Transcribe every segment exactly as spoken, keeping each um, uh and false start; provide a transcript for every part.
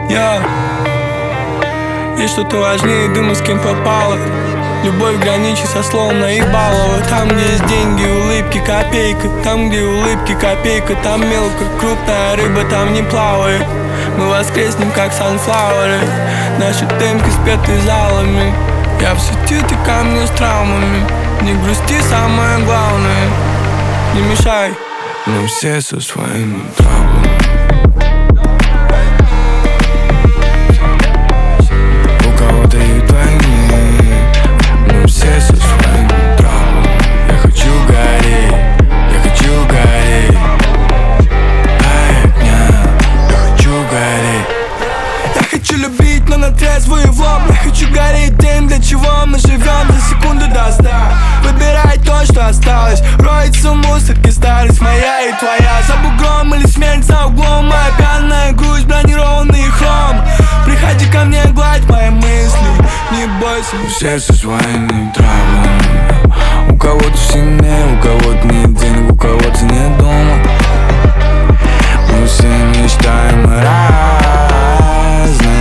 Я Есть что-то важнее дыма, с кем попало. Любовь граничит со словом наебалово. Там, где есть деньги, улыбки, копейка. Там, где улыбки, копейка, там мелко. Крупная рыба там не плавает. Мы воскреснем, как санфлауэры. Наши темпы спеты залами. Я в сети, ты ко мне с травмами. Не грусти, самое главное. Не мешай. Мы все со своими травмами. Но на трезвый в лоб. Я хочу гореть тем, для чего мы живем. За секунду до ста выбирай то, что осталось. Роется в мусорке старость моя и твоя. За бугром или смерть за углом. Моя пьяная грусть, бронированный хром. Приходи ко мне, гладь мои мысли. Не бойся, мы все со своими травмами. У кого-то в семье, у кого-то нет денег, у кого-то нет дома. Мы все мечтаем разные.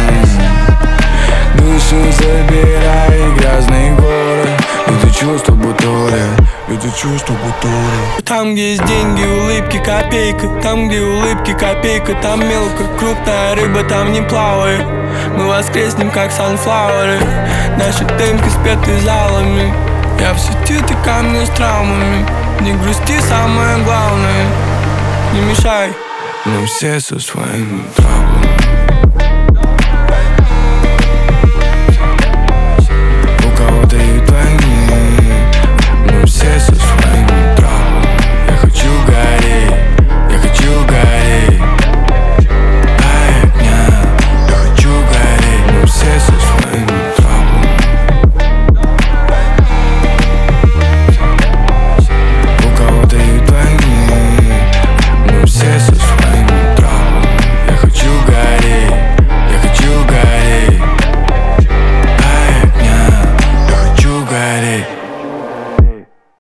Душу забирай, грязный город. Это чувство бутура, это чувство бутура. Там, где есть деньги, улыбки, копейка. Там, где улыбки, копейка, там мелко. Крупная рыба там не плавает. Мы воскреснем, как санфлауэры. Наши темпы спеты залами. Я в сети, ты ко мне с травмами. Не грусти, самое главное. Не мешай. Мы все со своими травмами. У кого-то и двойные. Мы все со